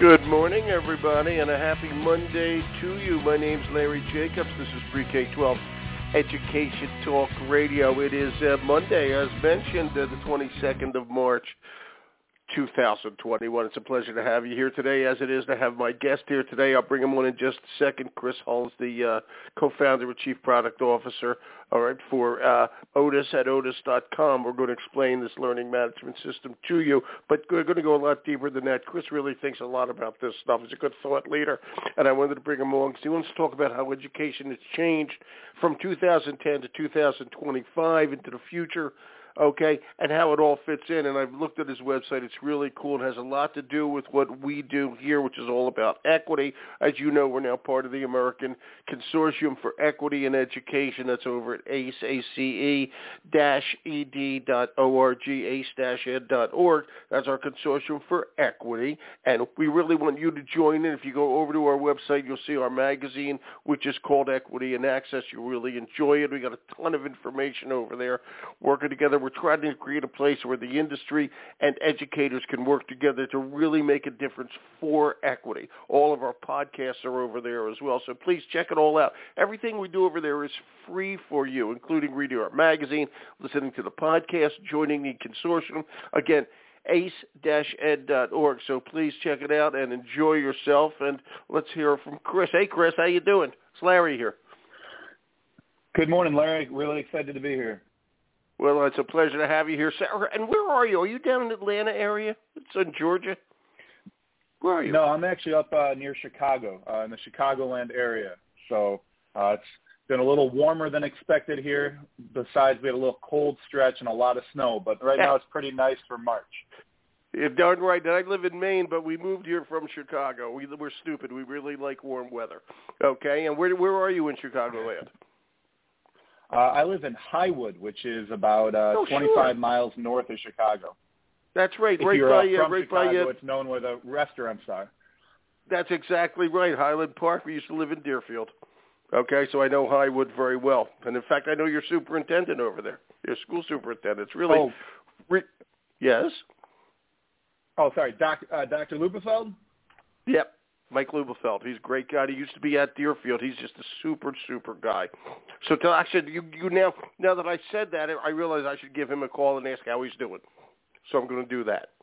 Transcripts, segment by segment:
Good morning, everybody, and a happy Monday to you. My name's Larry Jacobs. This is Pre-K-12 Education Talk Radio. It is Monday, as mentioned, the 22nd of March, 2021. It's a pleasure to have you here today, as it is to have my guest here today. I'll bring him on in just a second. Chris Hulls, the co-founder and chief product officer, for Otis at Otis.com. We're going to explain this learning management system to you, but we're going to go a lot deeper than that. Chris really thinks a lot about this stuff. He's a good thought leader, and I wanted to bring him along because he wants to talk about how education has changed from 2010 to 2025 into the future. Okay, and how it all fits in. And I've looked at his website. It's really cool. It has a lot to do with what we do here, which is all about equity. As you know, we're now part of the American Consortium for Equity in Education. That's over at ACE, ACE-ed.org, ace-ed.org. That's our Consortium for Equity. And we really want you to join in. If you go over to our website, you'll see our magazine, which is called Equity and Access. You'll really enjoy it. We got a ton of information over there working together. We're trying to create a place where the industry and educators can work together to really make a difference for equity. All of our podcasts are over there as well, so please check it all out. Everything we do over there is free for you, including reading our magazine, listening to the podcast, joining the consortium. Again, ace-ed.org, so please check it out and enjoy yourself. And let's hear from Chris. Hey, Chris, how you doing? It's Larry here. Good morning, Larry. Really excited to be here. Well, it's a pleasure to have you here. And where are you? Are you down in the Atlanta area? It's in Georgia. Where are you? No, I'm actually up near Chicago, in the Chicagoland area. So it's been a little warmer than expected here. Besides, we had a little cold stretch and a lot of snow. But right now it's pretty nice for March. You're darn right. I live in Maine, but we moved here from Chicago. We're stupid. We really like warm weather. Okay, and where are you in Chicagoland? I live in Highwood, which is about 25 miles north of Chicago. That's right. If you're from Chicago, it's known where the restaurants are. That's exactly right. Highland Park. We used to live in Deerfield. Okay, so I know Highwood very well. And, in fact, I know your superintendent over there, your school superintendent. It's really yes? Oh, sorry, Dr. Lupefeld? Yep. Mike Lubefeld. He's a great guy. He used to be at Deerfield. He's just a super, super guy. So you now that I said that, I realize I should give him a call and ask how he's doing. So I'm going to do that.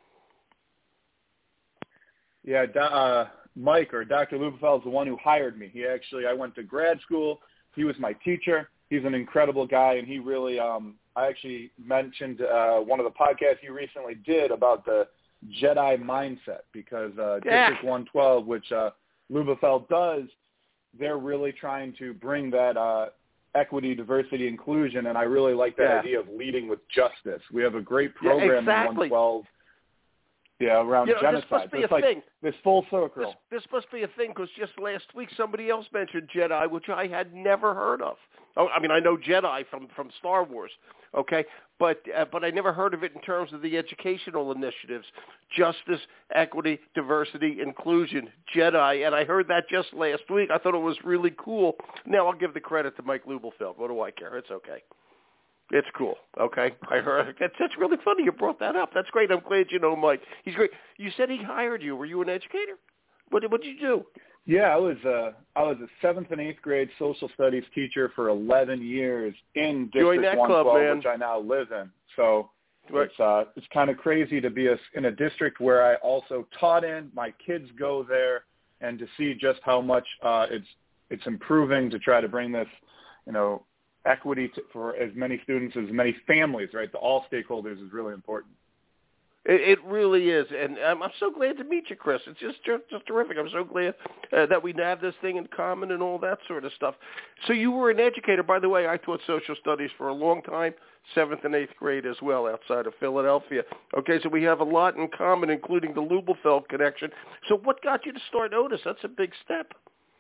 Yeah, Mike or Dr. Lubefeld is the one who hired me. I went to grad school. He was my teacher. He's an incredible guy, and he really, I actually mentioned one of the podcasts you recently did about the Jedi mindset, because District 112, which Lubefeld does, they're really trying to bring that equity, diversity, inclusion, and I really like that idea of leading with justice. We have a great program in 112 around genocide. This must be a thing. This full circle. This must be a thing, because just last week somebody else mentioned Jedi, which I had never heard of. Oh, I mean, I know Jedi from Star Wars, okay, but I never heard of it in terms of the educational initiatives: justice, equity, diversity, inclusion, Jedi. And I heard that just last week. I thought it was really cool. Now I'll give the credit to Mike Lubefeld. What do I care? It's okay. It's cool. Okay, I heard that's really funny. You brought that up. That's great. I'm glad you know Mike. He's great. You said he hired you. Were you an educator? What did you do? Yeah, I was a 7th and 8th grade social studies teacher for 11 years in District 112, which I now live in. So it's kind of crazy to be in a district where I also taught in. My kids go there, and to see just how much it's improving to try to bring this, equity for as many students, as many families, right? To all stakeholders is really important. It really is, and I'm so glad to meet you, Chris. It's just terrific. I'm so glad that we have this thing in common and all that sort of stuff. So you were an educator. By the way, I taught social studies for a long time, 7th and 8th grade as well, outside of Philadelphia. Okay, so we have a lot in common, including the Lubefeld connection. So what got you to start Otis? That's a big step.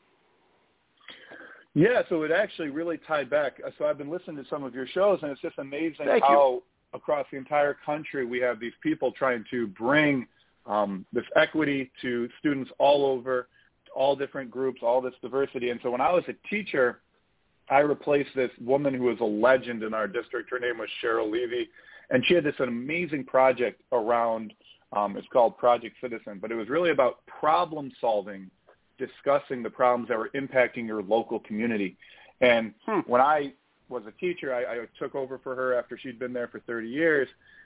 Yeah, so it actually really tied back. So I've been listening to some of your shows, and it's just amazing how across the entire country we have these people trying to bring this equity to students all over, all different groups, all this diversity. And so when I was a teacher, I replaced this woman who was a legend in our district. Her name was Cheryl Levy, and she had this amazing project around It's called Project Citizen, but it was really about problem solving, discussing the problems that were impacting your local community. And when I was a teacher, I took over for her after she'd been there for 30 years.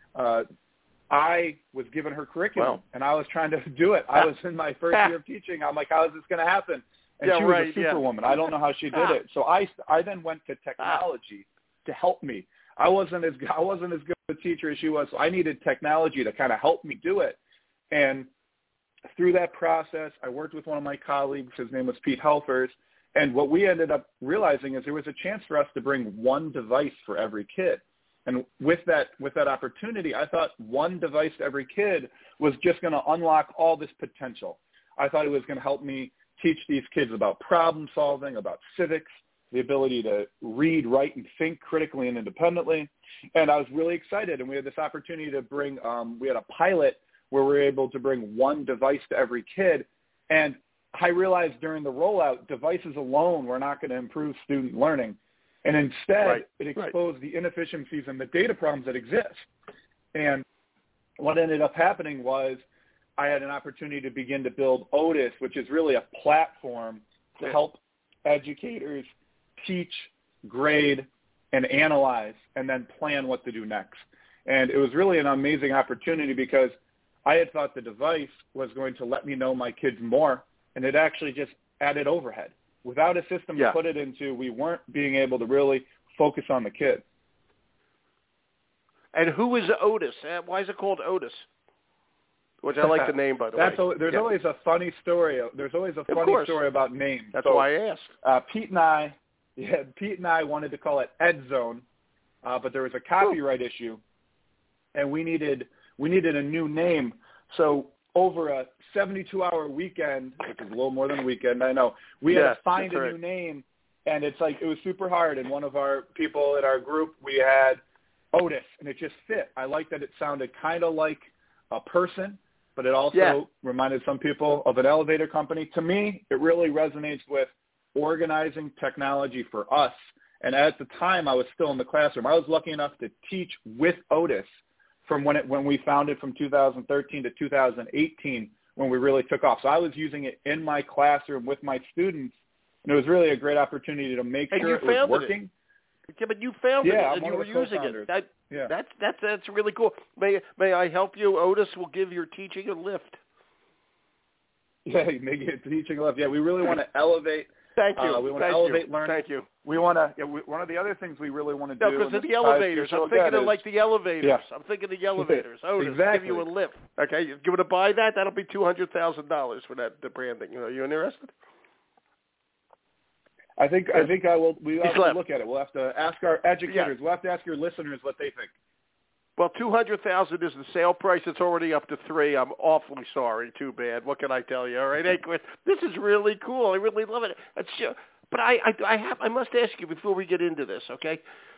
I was given her curriculum, and I was trying to do it. I was in my first year of teaching. I'm like, how is this going to happen? And she was a superwoman. I don't know how she did it. So I then went to technology to help me. I wasn't as good a teacher as she was, so I needed technology to kind of help me do it. And through that process, I worked with one of my colleagues. His name was Pete Helfers. And what we ended up realizing is there was a chance for us to bring one device for every kid. And with that opportunity, I thought one device to every kid was just going to unlock all this potential. I thought it was going to help me teach these kids about problem solving, about civics, the ability to read, write, and think critically and independently. And I was really excited. And we had this opportunity to bring, we had a pilot where we were able to bring one device to every kid. And I realized during the rollout, devices alone were not going to improve student learning. And instead, it exposed the inefficiencies and the data problems that exist. And what ended up happening was I had an opportunity to begin to build Otis, which is really a platform to help educators teach, grade, and analyze, and then plan what to do next. And it was really an amazing opportunity because I had thought the device was going to let me know my kids more, and it actually just added overhead. Without a system to put it into, we weren't being able to really focus on the kids. And who is Otis? Why is it called Otis? Which I like the name, by the way. There's always a funny story. There's always a funny story about names. That's why I asked. Pete and I wanted to call it EdZone, but there was a copyright issue, and we needed a new name. So over a 72-hour weekend, which is a little more than a weekend, I know, we had to find a new name, and it was super hard. And one of our people in our group, we had Otis, and it just fit. I liked that it sounded kind of like a person, but it also reminded some people of an elevator company. To me, it really resonates with organizing technology for us. And at the time, I was still in the classroom. I was lucky enough to teach with Otis from when we found it from 2013 to 2018 when we really took off. So I was using it in my classroom with my students, and it was really a great opportunity to make sure it was working. Yeah, but you found it, and you were using it. That's really cool. May I help you? Otis will give your teaching a lift. Yeah, make it teaching a lift. Yeah, we really want to elevate. Thank you. We want to elevate learning. Thank you. We want to. One of the other things we really want to do. No, because of the elevators. I'm thinking of like the elevators. Yeah. I'm thinking of the elevators. Otis, exactly. give you a lift. Okay, you want to buy that? That'll be $200,000 for the branding. You interested? I think I will. We have to look at it. We'll have to ask our educators. We'll have to ask your listeners what they think. Well, $200,000 is the sale price. It's already up to $3. I'm awfully sorry. Too bad. What can I tell you? All right, hey, Chris, this is really cool. I really love it. But I must ask you before we get into this. Okay,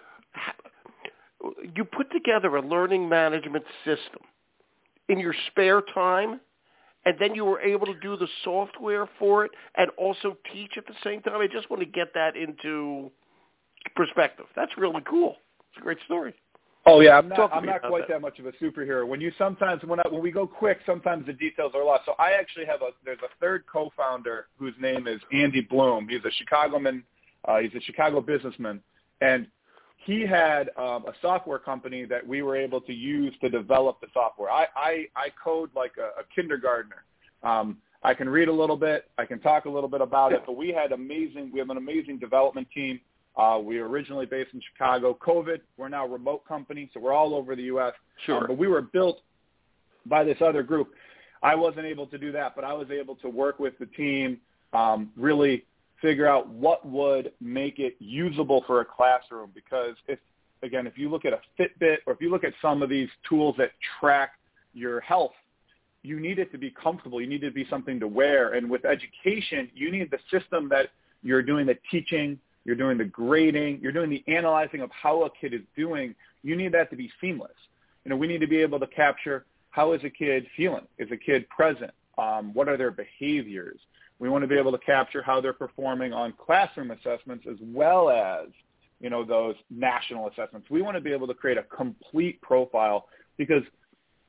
you put together a learning management system in your spare time, and then you were able to do the software for it and also teach at the same time. I just want to get that into perspective. That's really cool. It's a great story. Oh yeah, I'm not quite that much of a superhero. When we go quick, sometimes the details are lost. So I actually there's a third co-founder whose name is Andy Bloom. He's a Chicagoman. He's a Chicago businessman, and he had a software company that we were able to use to develop the software. I code like a kindergartner. I can read a little bit. I can talk a little bit about it. But we have an amazing development team. We were originally based in Chicago. COVID, we're now a remote company, so we're all over the U.S. Sure. But we were built by this other group. I wasn't able to do that, but I was able to work with the team, really figure out what would make it usable for a classroom. Because if you look at a Fitbit or if you look at some of these tools that track your health, you need it to be comfortable. You need it to be something to wear. And with education, you need the system that you're doing the teaching, you're doing the grading, you're doing the analyzing of how a kid is doing. You need that to be seamless. We need to be able to capture how is a kid feeling? Is a kid present? What are their behaviors? We want to be able to capture how they're performing on classroom assessments as well as, those national assessments. We want to be able to create a complete profile because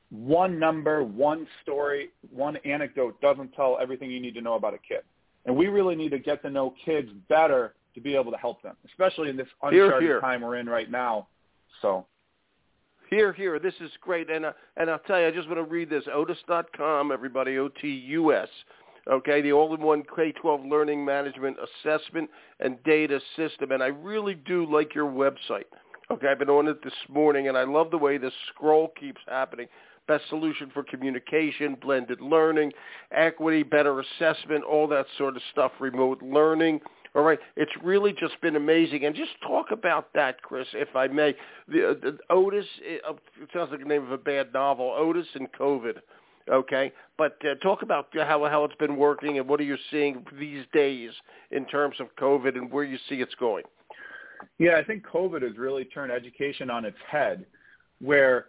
one number, one story, one anecdote doesn't tell everything you need to know about a kid. And we really need to get to know kids better to be able to help them, especially in this uncharted time we're in right now. So, Here. This is great. And I'll tell you, I just want to read this. Otis.com, everybody, OTUS. Okay, the all-in-one K-12 learning management assessment and data system. And I really do like your website. Okay, I've been on it this morning, and I love the way the scroll keeps happening. Best solution for communication, blended learning, equity, better assessment, all that sort of stuff, remote learning. All right, it's really just been amazing. And just talk about that, Chris, if I may. The Otis, it sounds like the name of a bad novel, Otis and COVID. Okay, but talk about how it's been working and what are you seeing these days in terms of COVID and where you see it's going. Yeah, I think COVID has really turned education on its head, where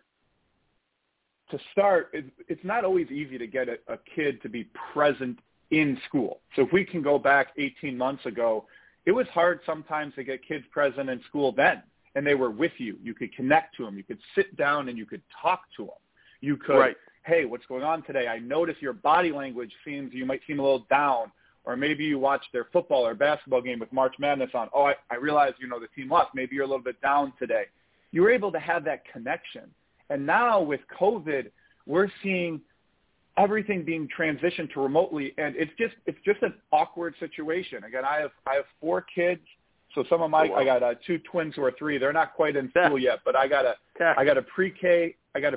to start, it's not always easy to get a kid to be present in school. So if we can go back 18 months ago, it was hard sometimes to get kids present in school then, and they were with you. You could connect to them. You could sit down and you could talk to them. You could, hey, what's going on today? I notice your body language you might seem a little down, or maybe you watched their football or basketball game with March Madness on. Oh, I realize, the team lost. Maybe you're a little bit down today. You were able to have that connection. And now with COVID, we're seeing everything being transitioned to remotely, and it's just an awkward situation. Again, I have 4 kids, so some of I got 2 twins who are 3. They're not quite in school yet, but I got a pre-K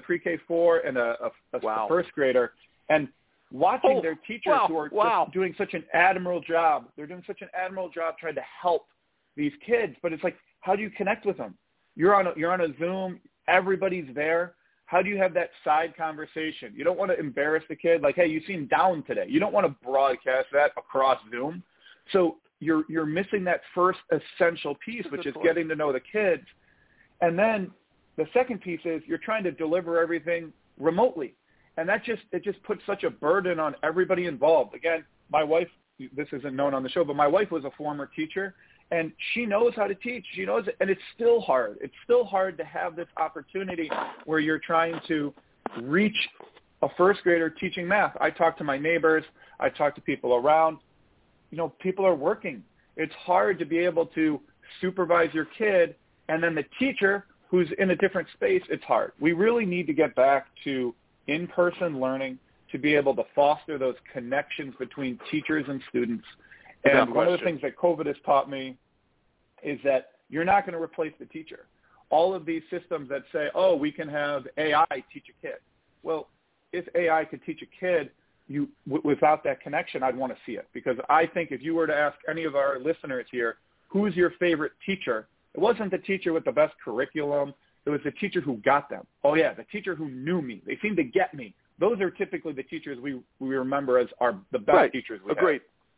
4 and a first grader, and watching their teachers who are just doing such an admirable job. They're doing such an admirable job trying to help these kids, but it's like, how do you connect with them? You're on a Zoom. Everybody's there. How do you have that side conversation? You don't want to embarrass the kid. Like, hey, you seem down today. You don't want to broadcast that across Zoom. So you're missing that first essential piece, which is getting to know the kids. And then the second piece is you're trying to deliver everything remotely. And it just puts such a burden on everybody involved. Again, my wife, this isn't known on the show, but my wife was a former teacher. And she knows how to teach. She knows it, and it's still hard. It's still hard to have this opportunity where you're trying to reach a first grader teaching math. I talk to my neighbors. I talk to people around. People are working. It's hard to be able to supervise your kid, and then the teacher who's in a different space, it's hard. We really need to get back to in-person learning to be able to foster those connections between teachers and students. And one of the things that COVID has taught me is that you're not going to replace the teacher. All of these systems that say, oh, we can have AI teach a kid. Well, if AI could teach a kid, without that connection, I'd want to see it. Because I think if you were to ask any of our listeners here, who's your favorite teacher? It wasn't the teacher with the best curriculum. It was the teacher who got them. Oh, yeah, the teacher who knew me. They seemed to get me. Those are typically the teachers we remember as the best teachers we have.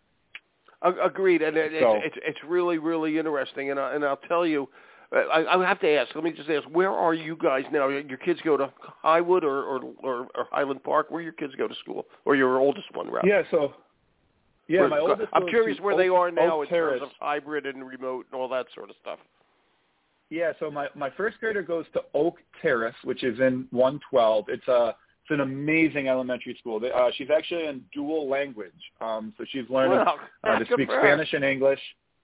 Agreed, and it's really, really interesting, and I'll tell you, I have to ask. Let me just ask, where are you guys now? Your kids go to Highwood or Highland Park? Where your kids go to school, or your oldest one, rather? My oldest. I'm curious where they are now in terms of hybrid and remote and all that sort of stuff. Yeah, so my first grader goes to Oak Terrace, which is in 112. It's an amazing elementary school. She's actually in dual language, so she's learning to speak Spanish and English.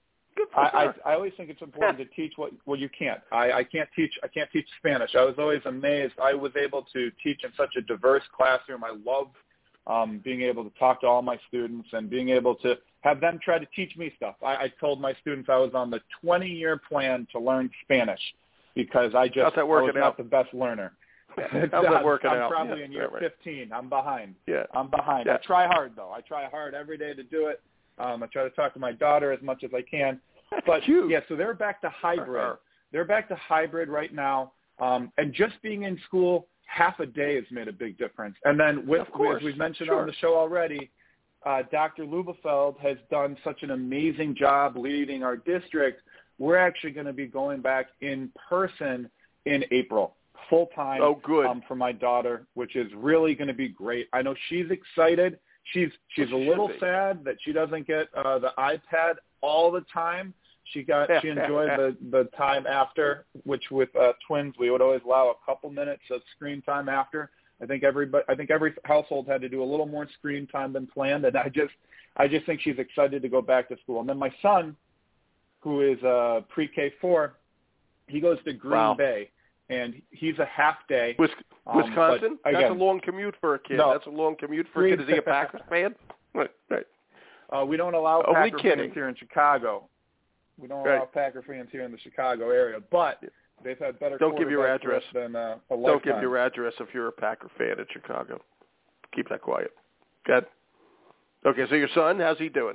I always think it's important to teach what you can't. I can't teach Spanish. I was always amazed. I was able to teach in such a diverse classroom. I love being able to talk to all my students and being able to have them try to teach me stuff. I told my students I was on the 20-year plan to learn Spanish because I was not the best learner. How's that working out? I'm probably in year 15. I'm behind. Yeah. I'm behind. Yeah. I try hard, though. I try hard every day to do it. I try to talk to my daughter as much as I can. But, so they're back to hybrid. They're back to hybrid right now. And just being in school half a day has made a big difference. And then as we've mentioned on the show already, Dr. Lubefeld has done such an amazing job leading our district. We're actually going to be going back in person in April. Full-time for my daughter, which is really going to be great. I know she's excited. She's a little sad that she doesn't get the iPad all the time. She enjoyed the time after, which with twins we would always allow a couple minutes of screen time after. I think every household had to do a little more screen time than planned, and I just think she's excited to go back to school. And then my son, who is pre-K4, he goes to Green Bay, and he's a half day. Wisconsin? Again, that's a long commute for a kid. No, that's a long commute for a kid. Is he a Packers fan? Right. We don't allow Packer fans here in Chicago. We don't allow Packer fans here in the Chicago area, but they've had better. Don't give your address. Than a lifetime. Don't give your address if you're a Packer fan in Chicago. Keep that quiet. Good. Okay, so your son, how's he doing?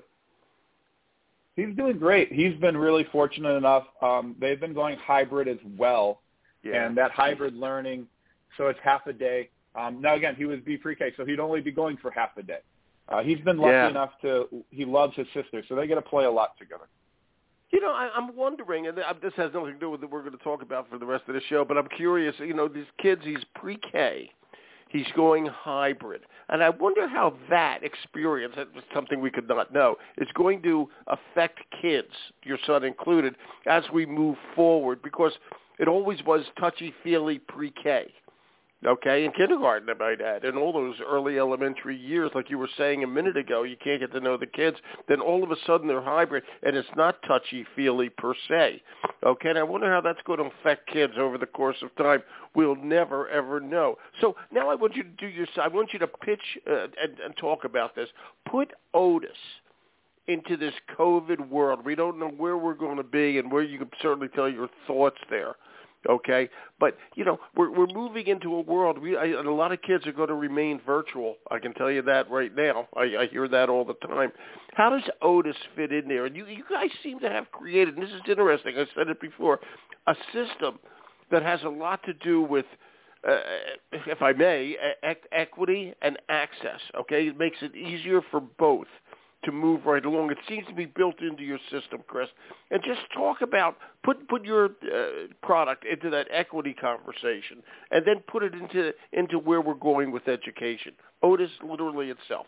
He's doing great. He's been really fortunate enough. They've been going hybrid as well, and that hybrid learning, so it's half a day. Now, again, he was pre-K, so he'd only be going for half a day. He's been lucky enough he loves his sister, so they get to play a lot together. You know, I'm wondering, and this has nothing to do with what we're going to talk about for the rest of the show, but I'm curious, you know, these kids, he's pre-K, he's going hybrid, and I wonder how that experience, that was something we could not know, is going to affect kids, your son included, as we move forward, because it always was touchy-feely pre-K. Okay, in kindergarten, I might add, in all those early elementary years, like you were saying a minute ago, you can't get to know the kids. Then all of a sudden they're hybrid, and it's not touchy-feely per se. Okay, and I wonder how that's going to affect kids over the course of time. We'll never, ever know. So now I want you to I want you to pitch and talk about this. Put Otis into this COVID world. We don't know where we're going to be, and where you can certainly tell your thoughts there. Okay, but you know we're moving into a world. And a lot of kids are going to remain virtual. I can tell you that right now. I hear that all the time. How does Otis fit in there? And you guys seem to have created, and this is interesting. I said it before, a system that has a lot to do with, if I may, equity and access. Okay, it makes it easier for both to move right along. It seems to be built into your system, Chris. And just talk about, put your product into that equity conversation, and then put it into where we're going with education. Otis, literally itself.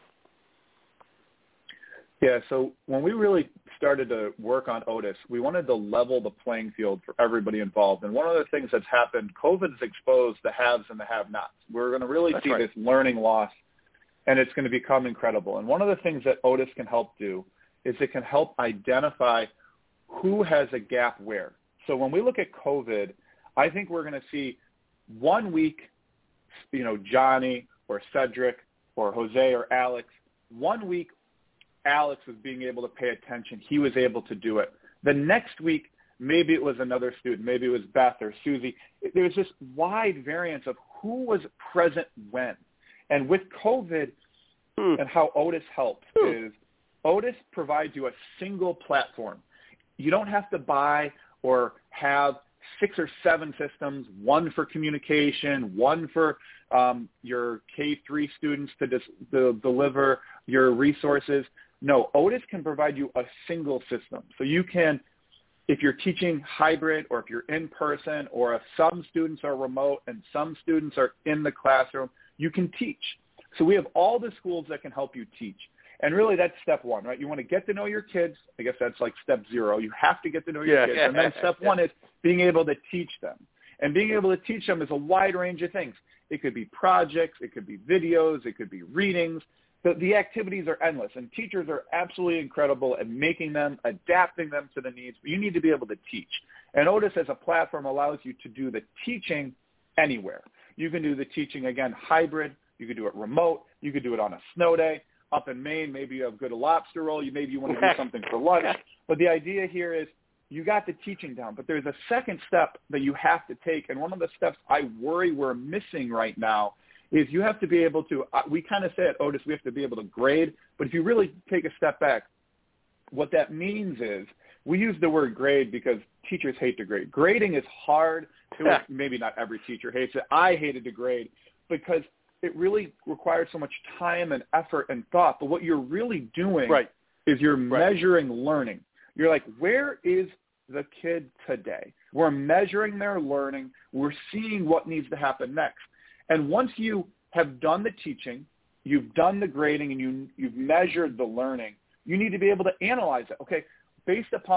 Yeah, so when we really started to work on Otis, we wanted to level the playing field for everybody involved. And one of the things that's happened, COVID has exposed the haves and the have-nots. We're going to really see this learning loss, and it's going to become incredible. And one of the things that Otis can help do is it can help identify who has a gap where. So when we look at COVID, I think we're going to see 1 week, you know, Johnny or Cedric or Jose or Alex, 1 week Alex was being able to pay attention. He was able to do it. The next week, maybe it was another student. Maybe it was Beth or Susie. There's this wide variance of who was present when. And with COVID and how Otis helps is Otis provides you a single platform. You don't have to buy or have 6 or 7 systems, one for communication, one for your K-3 students to deliver your resources. No, Otis can provide you a single system. So you can, if you're teaching hybrid or if you're in person or if some students are remote and some students are in the classroom, you can teach. So we have all the schools that can help you teach. And really that's step 1, right? You want to get to know your kids. I guess that's like step 0. You have to get to know your kids. And then step 1 is being able to teach them. And being able to teach them is a wide range of things. It could be projects. It could be videos. It could be readings. The activities are endless, and teachers are absolutely incredible at making them, adapting them to the needs. But you need to be able to teach. And Otis as a platform allows you to do the teaching anywhere. You can do the teaching, again, hybrid. You could do it remote. You could do it on a snow day. Up in Maine, maybe you have good lobster roll. Maybe you want to do something for lunch. But the idea here is you got the teaching down, but there's a second step that you have to take. And one of the steps I worry we're missing right now is you have to be able to, we kind of say at Otis, we have to be able to grade. But if you really take a step back, what that means is we use the word grade because teachers hate to grade. Grading is hard. Maybe not every teacher hates it. I hated to grade because it really requires so much time and effort and thought. But what you're really doing is you're measuring learning. You're like, where is the kid today? We're measuring their learning. We're seeing what needs to happen next. And once you have done the teaching, you've done the grading, and you've measured the learning, you need to be able to analyze it. Okay, based upon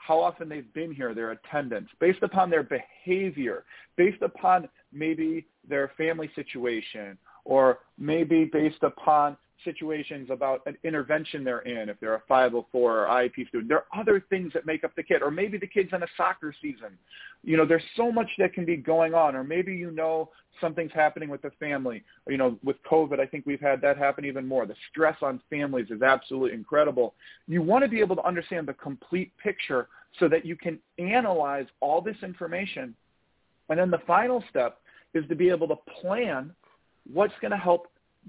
how often they've been here, their attendance, based upon their behavior, based upon maybe their family situation, or maybe based upon situations about an intervention they're in, if they're a 504 or IEP student. There are other things that make up the kid, or maybe the kid's in a soccer season. You know, there's so much that can be going on, or maybe you know something's happening with the family. You know, with COVID, I think we've had that happen even more. The stress on families is absolutely incredible. You want to be able to understand the complete picture so that you can analyze all this information. And then the final step is to be able to plan what's going to help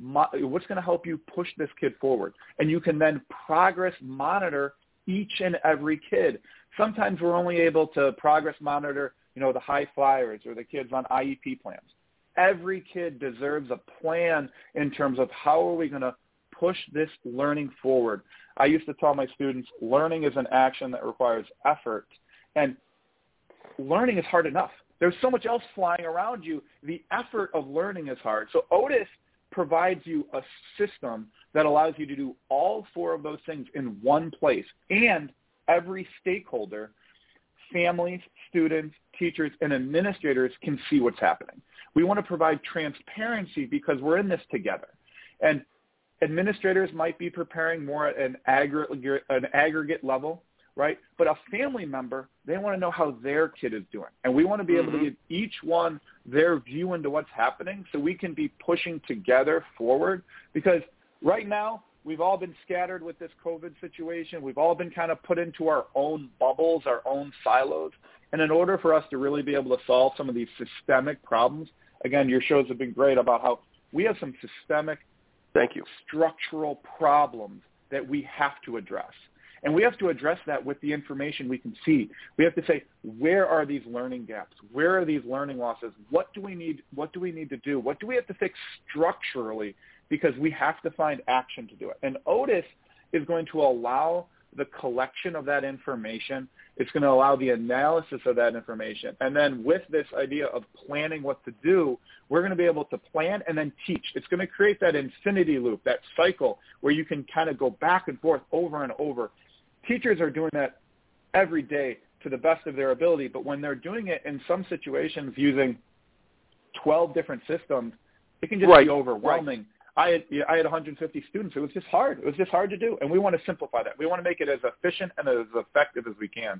you push this kid forward. And you can then progress monitor each and every kid. Sometimes we're only able to progress monitor, you know, the high flyers or the kids on IEP plans. Every kid deserves a plan in terms of how are we going to push this learning forward. I used to tell my students, learning is an action that requires effort. And learning is hard enough. There's so much else flying around you. The effort of learning is hard. So Otis provides you a system that allows you to do all four of those things in one place. And every stakeholder, families, students, teachers, and administrators can see what's happening. We want to provide transparency because we're in this together. And administrators might be preparing more at an aggregate level, right? But a family member, they want to know how their kid is doing. And we want to be able to give each one their view into what's happening so we can be pushing together forward. Because right now, we've all been scattered with this COVID situation. We've all been kind of put into our own bubbles, our own silos. And in order for us to really be able to solve some of these systemic problems, again, your shows have been great about how we have some systemic, structural problems that we have to address. And we have to address that with the information we can see. We have to say, where are these learning gaps? Where are these learning losses? What do we need? What do we need to do? What do we have to fix structurally? Because we have to find action to do it. And Otis is going to allow the collection of that information. It's going to allow the analysis of that information. And then with this idea of planning what to do, we're going to be able to plan and then teach. It's going to create that infinity loop, that cycle where you can kind of go back and forth over and over. Teachers are doing that every day to the best of their ability, but when they're doing it in some situations using 12 different systems, it can just be overwhelming. I had 150 students. It was just hard. It was just hard to do, and we want to simplify that. We want to make it as efficient and as effective as we can.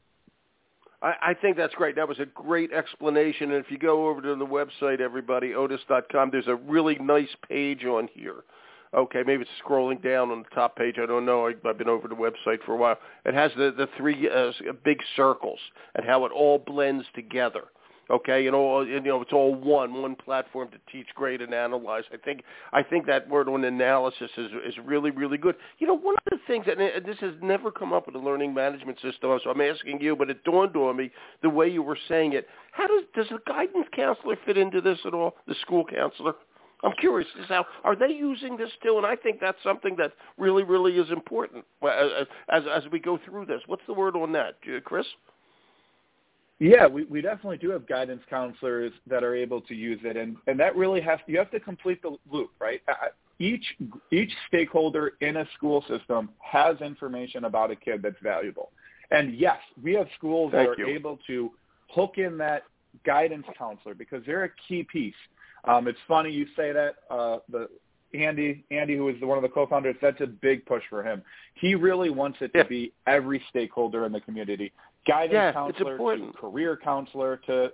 I think that's great. That was a great explanation, and if you go over to the website, everybody, otis.com, there's a really nice page on here. Okay, maybe it's scrolling down on the top page. I don't know. I've been over the website for a while. It has the three big circles and how it all blends together. Okay, and all, you know, it's all one platform to teach, grade, and analyze. I think that word on analysis is really, really good. You know, one of the things, and this has never come up in the learning management system, so I'm asking you, but it dawned on me the way you were saying it. How does a guidance counselor fit into this at all? The school counselor? I'm curious. Are they using this too? And I think that's something that really, really is important as we go through this. What's the word on that, Chris? Yeah, we definitely do have guidance counselors that are able to use it, and that really you have to complete the loop, right? Each stakeholder in a school system has information about a kid that's valuable. And yes, we have schools that are able to hook in that guidance counselor because they're a key piece. It's funny you say that. Andy, who is one of the co-founders, that's a big push for him. He really wants it to be every stakeholder in the community, guidance counselor to career counselor to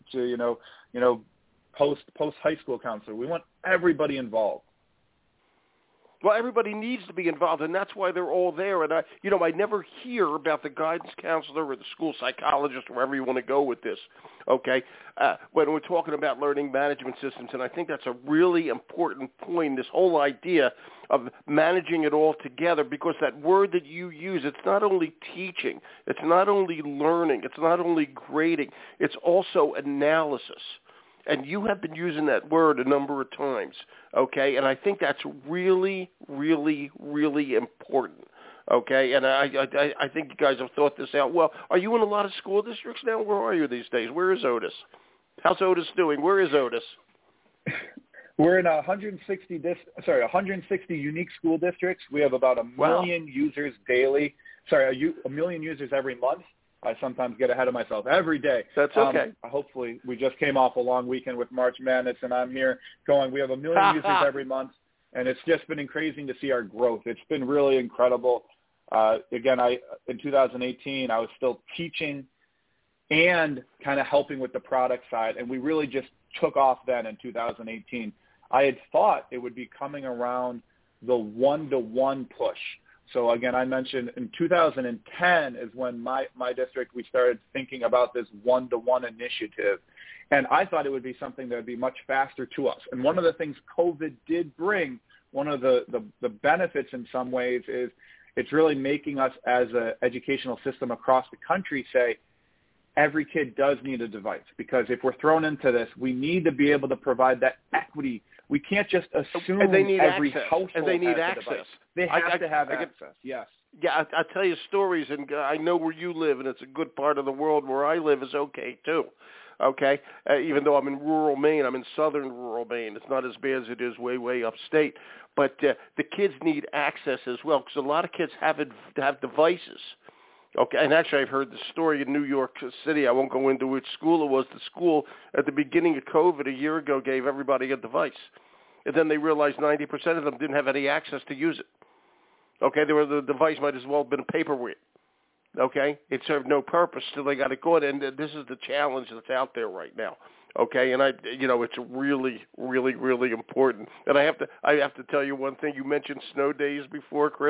post high school counselor. We want everybody involved. Well, everybody needs to be involved, and that's why they're all there. And I never hear about the guidance counselor or the school psychologist, wherever you want to go with this. Okay, when we're talking about learning management systems, and I think that's a really important point. This whole idea of managing it all together, because that word that you use, it's not only teaching, it's not only learning, it's not only grading, it's also analysis. And you have been using that word a number of times, okay? And I think that's really, really, really important, okay? And I think you guys have thought this out well. Are you in a lot of school districts now? Where are you these days? Where is Otis? How's Otis doing? Where is Otis? We're in 160 unique school districts. We have about 1 million users daily. a million users every month. I sometimes get ahead of myself every day. That's okay. Hopefully, we just came off a long weekend with March Madness, and I'm here going, we have 1 million users every month, and it's just been increasing to see our growth. It's been really incredible. Again, in 2018, I was still teaching and kind of helping with the product side, and we really just took off then in 2018. I had thought it would be coming around the one-to-one push. So again, I mentioned in 2010 is when my district, we started thinking about this one-to-one initiative. And I thought it would be something that would be much faster to us. And one of the things COVID did bring, one of the benefits in some ways is it's really making us as an educational system across the country say, every kid does need a device, because if we're thrown into this, we need to be able to provide that equity. We can't just assume every household and they need has access. a device. They have to have access, yes. Yeah, I'll tell you stories, and I know where you live, and it's a good part of the world. Where I live is okay, too, okay? Even though I'm in rural Maine, I'm in southern rural Maine. It's not as bad as it is way upstate. But the kids need access as well, because a lot of kids have devices. Okay, and actually I've heard the story in New York City. I won't go into which school it was. The school at the beginning of COVID a year ago gave everybody a device. And then they realized 90% of them didn't have any access to use it. Okay, the device might as well have been a paperweight. Okay, it served no purpose, so they got it going. And this is the challenge that's out there right now. Okay, and it's really important. And I have to tell you one thing. You mentioned snow days before, Chris.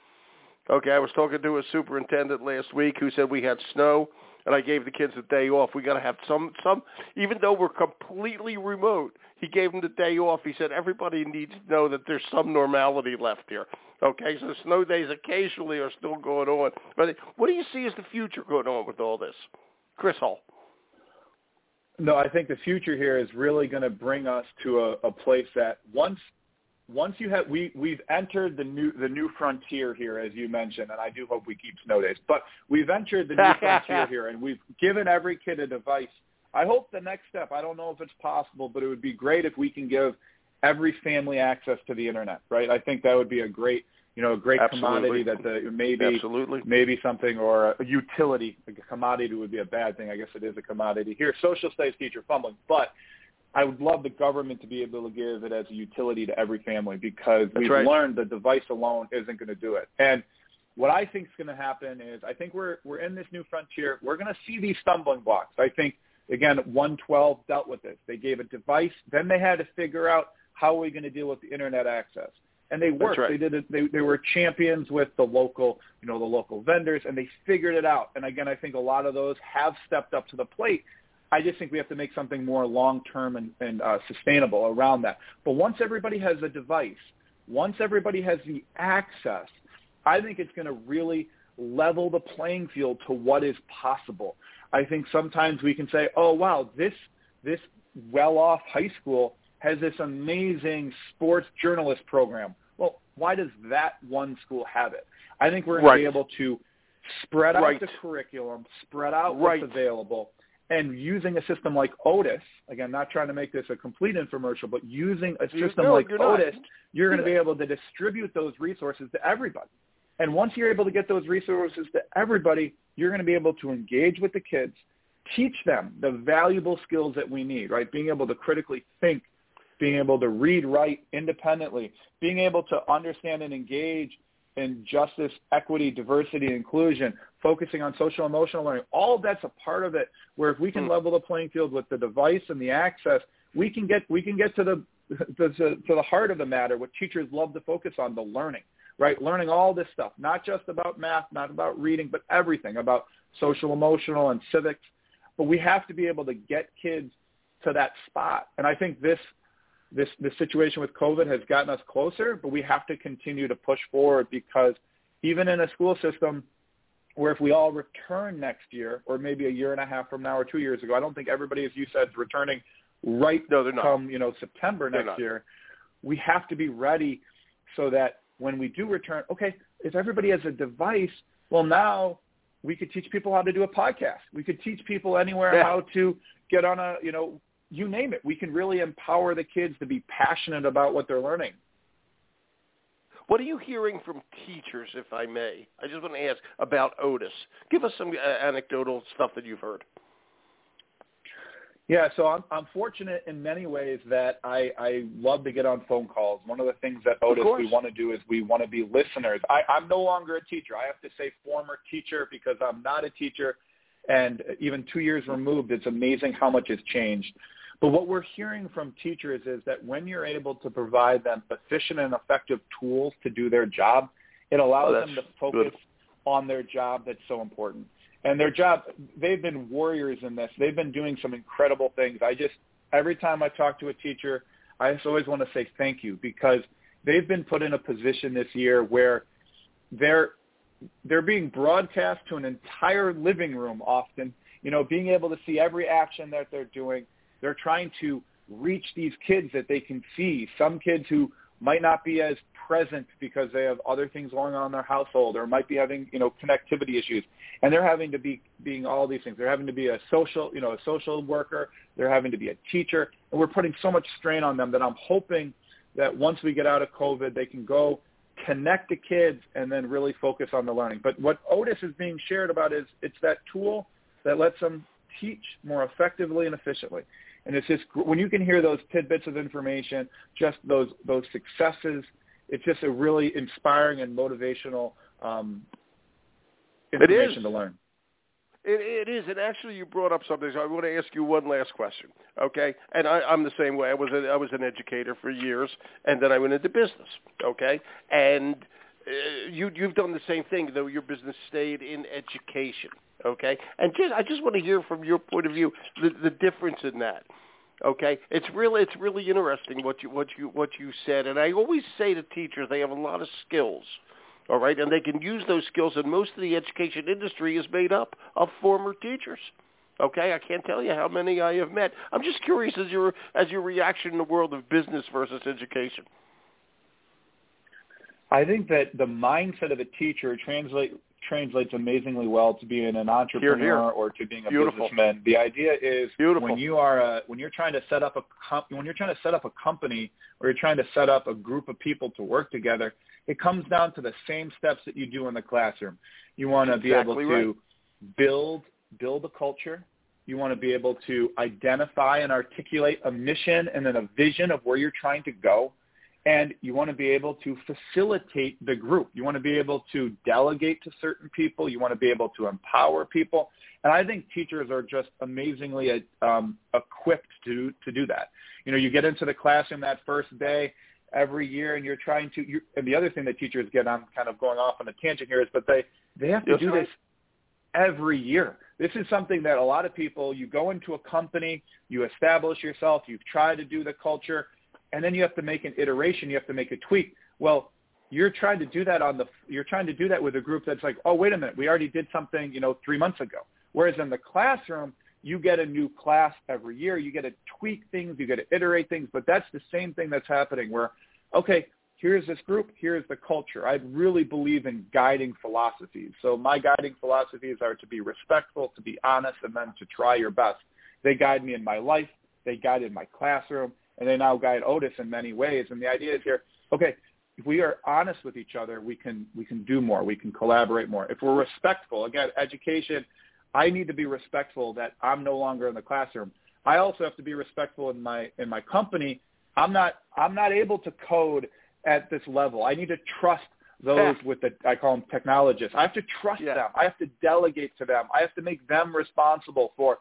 Okay, I was talking to a superintendent last week who said we had snow, and I gave the kids a day off. We got to have some, even though we're completely remote, he gave them the day off. He said everybody needs to know that there's some normality left here. Okay, so snow days occasionally are still going on. But what do you see as the future going on with all this? Chris Hall. No, I think the future here is really going to bring us to a place that once you have, we've entered the new frontier here, as you mentioned, and I do hope we keep snow days, but we've entered the new frontier here, and we've given every kid a device. I hope the next step, I don't know if it's possible, but it would be great if we can give every family access to the internet, right? I think that would be a great commodity that maybe something, or a utility. A commodity would be a bad thing. I guess it is a commodity. Here, social studies teacher fumbling, but I would love the government to be able to give it as a utility to every family, because we've learned the device alone isn't going to do it. And what I think is going to happen is I think we're in this new frontier. We're going to see these stumbling blocks. I think, again, 112 dealt with this. They gave a device. Then they had to figure out how are we going to deal with the internet access. And they worked. Right. They did it. They were champions with the local vendors, and they figured it out. And again, I think a lot of those have stepped up to the plate. I just think we have to make something more long-term and sustainable around that. But once everybody has a device, once everybody has the access, I think it's going to really level the playing field to what is possible. I think sometimes we can say, oh, wow, this well-off high school has this amazing sports journalist program. Well, why does that one school have it? I think we're going to be able to spread out the curriculum, spread out what's available. And using a system like Otis, again, not trying to make this a complete infomercial, but using a system like Otis, you're going to be able to distribute those resources to everybody. And once you're able to get those resources to everybody, you're going to be able to engage with the kids, teach them the valuable skills that we need, right? Being able to critically think, being able to read, write independently, being able to understand and engage in justice, equity, diversity, inclusion, focusing on social emotional learning. All of that's a part of it, where if we can level the playing field with the device and the access, we can get to the heart of the matter, what teachers love to focus on, the learning, right? Learning all this stuff, not just about math, not about reading, but everything about social emotional and civics. But we have to be able to get kids to that spot. And I think this situation with COVID has gotten us closer, but we have to continue to push forward, because even in a school system where if we all return next year, or maybe a year and a half from now or 2 years ago, I don't think everybody, as you said, is returning come September next year. We have to be ready so that when we do return, okay, if everybody has a device, well, now we could teach people how to do a podcast. We could teach people anywhere how to get on a, you name it. We can really empower the kids to be passionate about what they're learning. What are you hearing from teachers, if I may? I just want to ask about Otis. Give us some anecdotal stuff that you've heard. Yeah, so I'm fortunate in many ways that I love to get on phone calls. One of the things that Otis we want to do is we want to be listeners. I'm no longer a teacher. I have to say former teacher because I'm not a teacher. And even 2 years removed, it's amazing how much has changed. But what we're hearing from teachers is that when you're able to provide them efficient and effective tools to do their job, it allows them to focus on their job that's so important. And their job, they've been warriors in this. They've been doing some incredible things. Every time I talk to a teacher, I just always want to say thank you because they've been put in a position this year where they're being broadcast to an entire living room often, being able to see every action that they're doing. They're trying to reach these kids that they can see, some kids who might not be as present because they have other things going on in their household or might be having, connectivity issues. And they're having to be being all these things. They're having to be a social worker. They're having to be a teacher. And we're putting so much strain on them that I'm hoping that once we get out of COVID, they can go connect the kids and then really focus on the learning. But what Otis is being shared about is it's that tool that lets them teach more effectively and efficiently. And it's just when you can hear those tidbits of information, just those successes, it's just a really inspiring and motivational information to learn. It is, and actually you brought up something, so I want to ask you one last question, okay? And I'm the same way. I was an educator for years, and then I went into business, okay? And you've done the same thing, though your business stayed in education, okay? And I just want to hear from your point of view the difference in that. Okay, it's really interesting what you said, and I always say to teachers they have a lot of skills, all right, and they can use those skills. And most of the education industry is made up of former teachers. Okay, I can't tell you how many I have met. I'm just curious as your reaction in the world of business versus education. I think that the mindset of a teacher translates amazingly well to being an entrepreneur or to being a businessman. The idea is when you're trying to set up a company or you're trying to set up a group of people to work together, it comes down to the same steps that you do in the classroom. You want to be able to build a culture. You want to be able to identify and articulate a mission and then a vision of where you're trying to go. And you want to be able to facilitate the group. You want to be able to delegate to certain people. You want to be able to empower people. And I think teachers are just amazingly equipped to do that. You get into the classroom that first day every year, and you're trying to. And the other thing that teachers get, I'm kind of going off on a tangent here, is but they have to do this every year. This is something that a lot of people. You go into a company, you establish yourself, you try to do the culture. And then you have to make an iteration. You have to make a tweak. Well, you're trying to do that with a group that's like, oh, wait a minute, we already did something, 3 months ago. Whereas in the classroom, you get a new class every year. You get to tweak things. You get to iterate things. But that's the same thing that's happening where, okay, here's this group. Here's the culture. I really believe in guiding philosophies. So my guiding philosophies are to be respectful, to be honest, and then to try your best. They guide me in my life. They guided my classroom. And they now guide Otis in many ways. And the idea is here, okay, if we are honest with each other, we can do more. We can collaborate more. If we're respectful, again, education, I need to be respectful that I'm no longer in the classroom. I also have to be respectful in my company. I'm not able to code at this level. I need to trust those I call them technologists. I have to trust them. I have to delegate to them. I have to make them responsible for.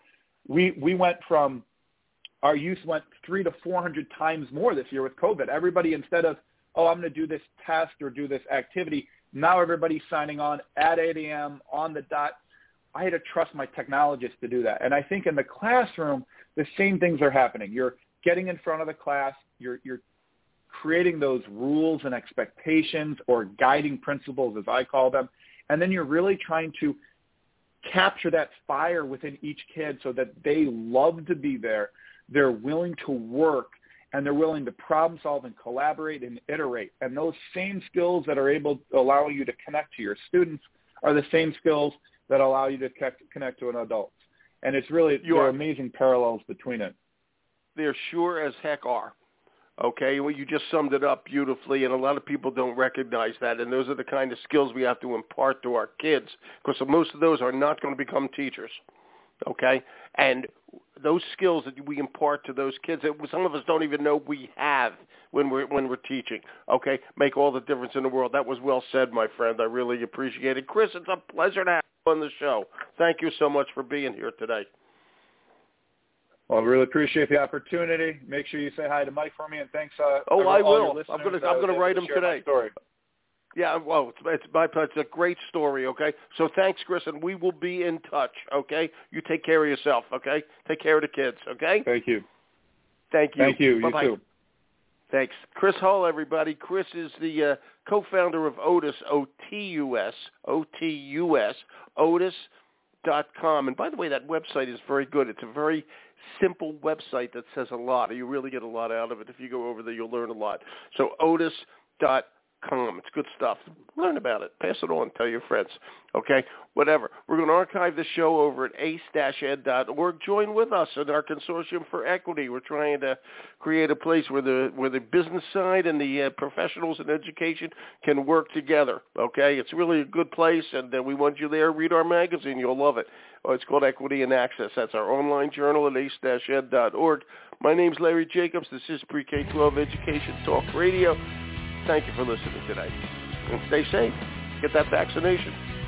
Our use went 300 to 400 times more this year with COVID. Everybody, instead of, I'm going to do this test or do this activity, now everybody's signing on at 8 a.m. on the dot. I had to trust my technologist to do that. And I think in the classroom, the same things are happening. You're getting in front of the class. You're creating those rules and expectations or guiding principles, as I call them. And then you're really trying to capture that fire within each kid so that they love to be there. They're willing to work, and they're willing to problem solve and collaborate and iterate. And those same skills that are able to allow you to connect to your students are the same skills that allow you to connect to an adult. And it's really, there are amazing parallels between it. There sure as heck are. Okay, well, you just summed it up beautifully, and a lot of people don't recognize that, and those are the kind of skills we have to impart to our kids, because most of those are not going to become teachers, okay? And those skills that we impart to those kids that some of us don't even know we have when we're teaching, okay, make all the difference in the world. That was well said, my friend. I really appreciate it. Chris, it's a pleasure to have you on the show. Thank you so much for being here today. Well, I really appreciate the opportunity. Make sure you say hi to Mike for me, and thanks. I will. I'm gonna write him today. Yeah, well, it's my pleasure. It's a great story. Okay, so thanks, Chris, and we will be in touch. Okay, you take care of yourself. Okay, take care of the kids. Okay. Thank you. Thank you. Thank you. Bye-bye. You too. Thanks. Chris Hull, everybody. Chris is the co-founder of Otis, O-T-U-S, Otis.com. And by the way, that website is very good. It's a very simple website that says a lot. You really get a lot out of it. If you go over there, you'll learn a lot. So Otis.com. It's good stuff. Learn about it. Pass it on. Tell your friends. Okay? Whatever. We're going to archive the show over at ace-ed.org. Join with us in our Consortium for Equity. We're trying to create a place where the business side and the professionals in education can work together. Okay? It's really a good place, and we want you there. Read our magazine. You'll love it. It's called Equity and Access. That's our online journal at ace-ed.org. My name's Larry Jacobs. This is Pre-K-12 Education Talk Radio. Thank you for listening today. And stay safe. Get that vaccination.